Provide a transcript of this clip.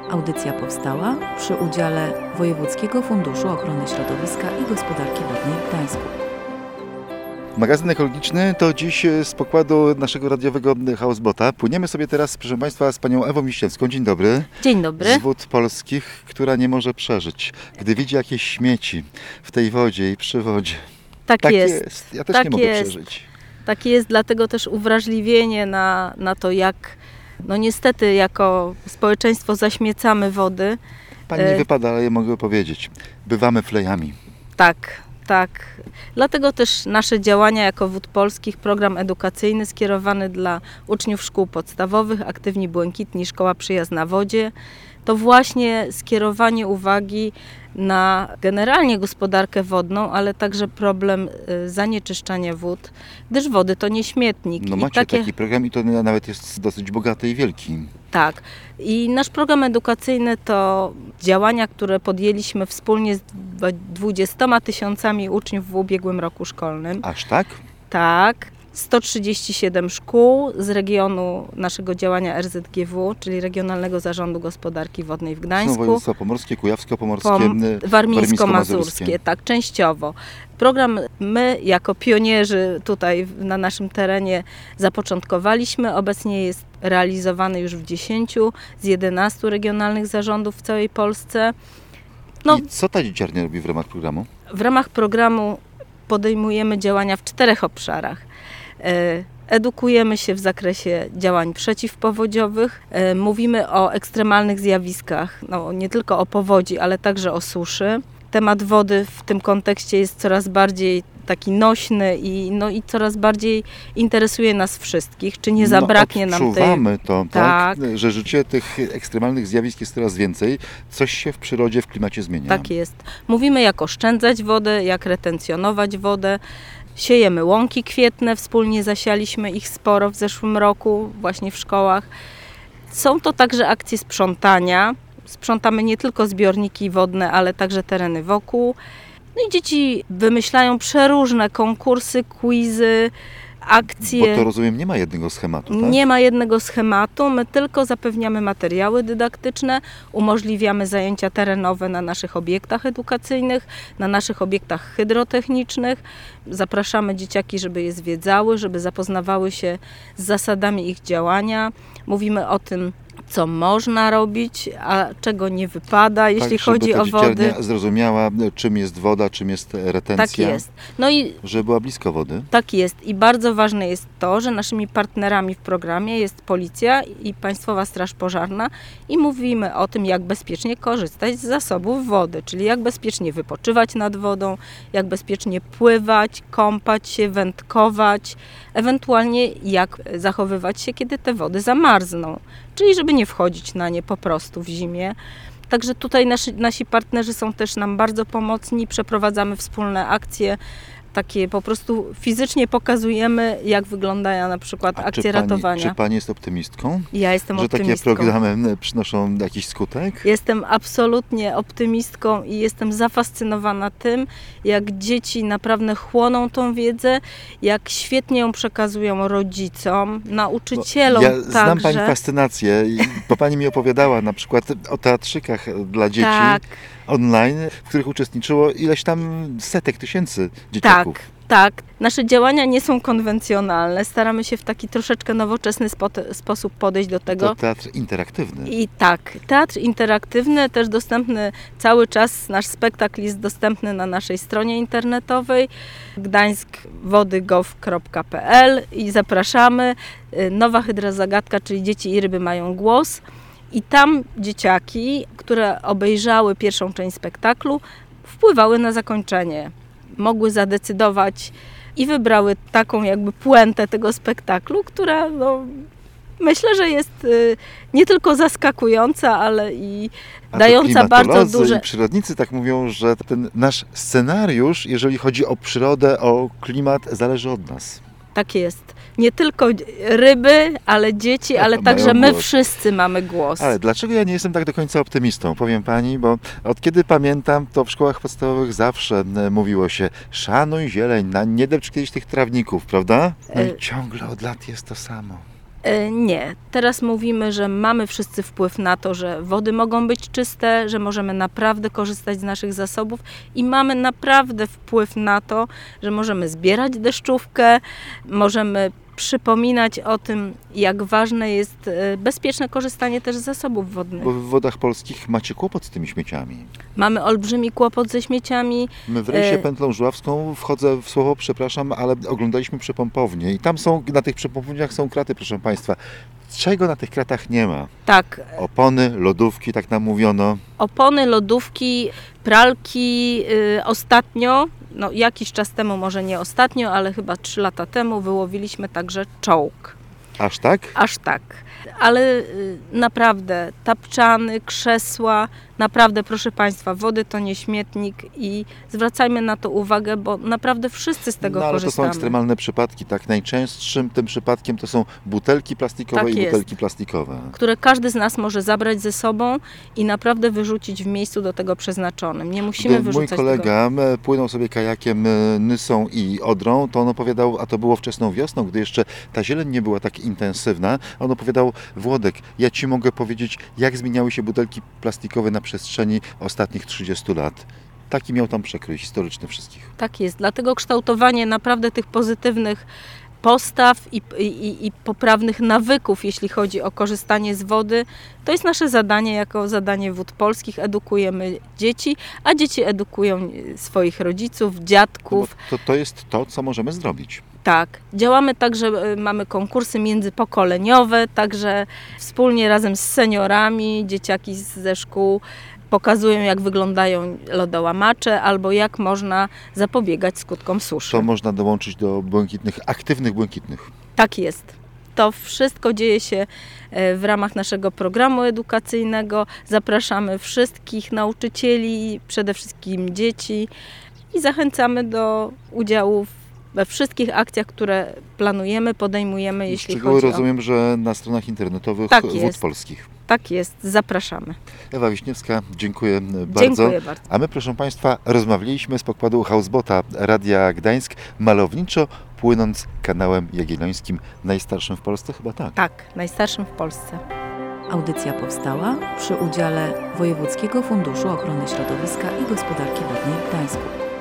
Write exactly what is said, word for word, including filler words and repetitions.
Audycja powstała przy udziale Wojewódzkiego Funduszu Ochrony Środowiska i Gospodarki Wodnej w Gdańsku. Magazyn ekologiczny to dziś z pokładu naszego radiowego Housebota. Płyniemy sobie teraz, proszę Państwa, z panią Ewą Wiśniewską. Dzień dobry. Dzień dobry. Z Wód Polskich, która nie może przeżyć, gdy widzi jakieś śmieci w tej wodzie i przy wodzie. Tak, tak jest. jest. Ja też tak nie mogę jest. przeżyć. Tak jest, dlatego też uwrażliwienie na, na to, jak no niestety jako społeczeństwo zaśmiecamy wody. Pani nie wypada, ale ja mogę powiedzieć. Bywamy flejami. Tak, tak. Dlatego też nasze działania jako Wód Polskich, program edukacyjny skierowany dla uczniów szkół podstawowych, Aktywni Błękitni, Szkoła Przyjazna Wodzie, to właśnie skierowanie uwagi na generalnie gospodarkę wodną, ale także problem zanieczyszczania wód, gdyż wody to nie śmietnik. No I macie takie... taki program i to nawet jest dosyć bogaty i wielki. Tak. I nasz program edukacyjny to działania, które podjęliśmy wspólnie z dwudziestoma tysiącami uczniów w ubiegłym roku szkolnym. Aż tak? Tak. sto trzydzieści siedem szkół z regionu naszego działania R Z G W, czyli Regionalnego Zarządu Gospodarki Wodnej w Gdańsku. Województwa pomorskie, kujawsko-pomorskie, Pom- warmińsko-mazurskie, warmińsko-mazurskie. tak, częściowo. Program my jako pionierzy tutaj na naszym terenie zapoczątkowaliśmy. Obecnie jest realizowany już w dziesięciu z jedenastu regionalnych zarządów w całej Polsce. No, i co ta dzieciarnia robi w ramach programu? W ramach programu podejmujemy działania w czterech obszarach. Edukujemy się w zakresie działań przeciwpowodziowych, mówimy o ekstremalnych zjawiskach, no, nie tylko o powodzi, ale także o suszy. Temat wody w tym kontekście jest coraz bardziej taki nośny i, no, i coraz bardziej interesuje nas wszystkich. Czy nie zabraknie no, nam tej... Odczuwamy to, tak, tak, że życie tych ekstremalnych zjawisk jest coraz więcej. Coś się w przyrodzie, w klimacie zmienia. Tak jest. Mówimy, jak oszczędzać wodę, jak retencjonować wodę. Siejemy łąki kwietne, wspólnie zasialiśmy ich sporo w zeszłym roku właśnie w szkołach. Są to także akcje sprzątania. Sprzątamy nie tylko zbiorniki wodne, ale także tereny wokół. No i dzieci wymyślają przeróżne konkursy, quizy, akcje. Bo to, rozumiem, nie ma jednego schematu, tak? Nie ma jednego schematu, my tylko zapewniamy materiały dydaktyczne, umożliwiamy zajęcia terenowe na naszych obiektach edukacyjnych, na naszych obiektach hydrotechnicznych. Zapraszamy dzieciaki, żeby je zwiedzały, żeby zapoznawały się z zasadami ich działania. Mówimy o tym, co można robić, a czego nie wypada, jeśli tak, chodzi żeby ta o wody. dzieciarnia zrozumiała, czym jest woda, czym jest retencja. Tak jest. No i żeby była blisko wody. Tak jest. I bardzo ważne jest to, że naszymi partnerami w programie jest Policja i Państwowa Straż Pożarna i mówimy o tym, jak bezpiecznie korzystać z zasobów wody, czyli jak bezpiecznie wypoczywać nad wodą, jak bezpiecznie pływać, kąpać się, wędkować, ewentualnie jak zachowywać się, kiedy te wody zamarzną, czyli żeby nie wchodzić na nie po prostu w zimie. Także tutaj nasi, nasi partnerzy są też nam bardzo pomocni, przeprowadzamy wspólne akcje, takie po prostu fizycznie pokazujemy, jak wyglądają na przykład A akcje czy pani, ratowania. Czy Pani jest optymistką? Ja jestem że optymistką. Że takie programy przynoszą jakiś skutek? Jestem absolutnie optymistką i jestem zafascynowana tym, jak dzieci naprawdę chłoną tą wiedzę, jak świetnie ją przekazują rodzicom, nauczycielom no, ja także. Znam Pani fascynację, bo Pani mi opowiadała na przykład o teatrzykach dla dzieci. Tak. Online, w których uczestniczyło ileś tam setek tysięcy dzieciaków. Tak, tak. Nasze działania nie są konwencjonalne. Staramy się w taki troszeczkę nowoczesny spo- sposób podejść do tego. To teatr interaktywny. I tak, teatr interaktywny, też dostępny cały czas. Nasz spektakl jest dostępny na naszej stronie internetowej gdańsk wody gov kropka p l i zapraszamy. Nowa Hydra Zagadka, czyli Dzieci i ryby mają głos. I tam dzieciaki, które obejrzały pierwszą część spektaklu, wpływały na zakończenie. Mogły zadecydować i wybrały taką jakby puentę tego spektaklu, która no, myślę, że jest y, nie tylko zaskakująca, ale i A dająca bardzo duże... i przyrodnicy tak mówią, że ten nasz scenariusz, jeżeli chodzi o przyrodę, o klimat, zależy od nas. Tak jest. Nie tylko ryby, ale dzieci, ale także my głos. wszyscy mamy głos. Ale dlaczego ja nie jestem tak do końca optymistą? Powiem Pani, bo od kiedy pamiętam, to w szkołach podstawowych zawsze mówiło się szanuj zieleń, nie depcz kiedyś tych trawników, prawda? No i ciągle od lat jest to samo. E, Nie. Teraz mówimy, że mamy wszyscy wpływ na to, że wody mogą być czyste, że możemy naprawdę korzystać z naszych zasobów i mamy naprawdę wpływ na to, że możemy zbierać deszczówkę, możemy przypominać o tym, jak ważne jest e, bezpieczne korzystanie też z zasobów wodnych. Bo w wodach polskich macie kłopot z tymi śmieciami. Mamy olbrzymi kłopot ze śmieciami. My w rejsie E, Pętlą Żuławską, wchodzę w słowo, przepraszam, ale oglądaliśmy przepompownię i tam są, na tych przepompowniach są kraty, proszę Państwa. Czego na tych kratach nie ma? Tak, Opony, lodówki, tak nam mówiono. opony, lodówki, pralki. y, Ostatnio, no jakiś czas temu, może nie ostatnio, ale chyba trzy lata temu wyłowiliśmy także czołg. Aż tak? Aż tak. Ale y, naprawdę tapczany, krzesła, naprawdę proszę Państwa, wody to nie śmietnik i zwracajmy na to uwagę, bo naprawdę wszyscy z tego No, ale to są korzystamy. ekstremalne przypadki, tak? Najczęstszym tym przypadkiem to są butelki plastikowe Tak i jest. butelki plastikowe. Które każdy z nas może zabrać ze sobą i naprawdę wyrzucić w miejscu do tego przeznaczonym. Nie musimy Gdy mój wyrzucać tego. kolega m, płynął sobie kajakiem e, Nysą i Odrą, to on opowiadał, a to było wczesną wiosną, gdy jeszcze ta zieleń nie była tak intensywna, on opowiadał: Włodek, ja Ci mogę powiedzieć, jak zmieniały się butelki plastikowe na przestrzeni ostatnich trzydziestu lat. Taki miał tam przekrój historyczny wszystkich. Tak jest, dlatego kształtowanie naprawdę tych pozytywnych postaw i, i, i poprawnych nawyków, jeśli chodzi o korzystanie z wody, to jest nasze zadanie jako zadanie Wód Polskich. Edukujemy dzieci, a dzieci edukują swoich rodziców, dziadków. Bo to, to jest to, co możemy zrobić. Tak, działamy także, y, mamy konkursy międzypokoleniowe, także wspólnie razem z seniorami, dzieciaki z- ze szkół pokazują, jak wyglądają lodołamacze albo jak można zapobiegać skutkom suszy. To można dołączyć do błękitnych, aktywnych błękitnych. Tak jest. To wszystko dzieje się e, w ramach naszego programu edukacyjnego. Zapraszamy wszystkich nauczycieli, przede wszystkim dzieci i zachęcamy do udziału we wszystkich akcjach, które planujemy, podejmujemy, jeśli Szczegóły chodzi o... rozumiem, że na stronach internetowych Tak Wód jest. Polskich. Tak jest, zapraszamy. Ewa Wiśniewska, dziękuję bardzo. Dziękuję bardzo. A my, proszę Państwa, rozmawialiśmy z pokładu Housebota Radia Gdańsk, malowniczo płynąc kanałem Jagiellońskim, najstarszym w Polsce, chyba tak. Tak, najstarszym w Polsce. Audycja powstała przy udziale Wojewódzkiego Funduszu Ochrony Środowiska i Gospodarki Wodnej w Gdańsku.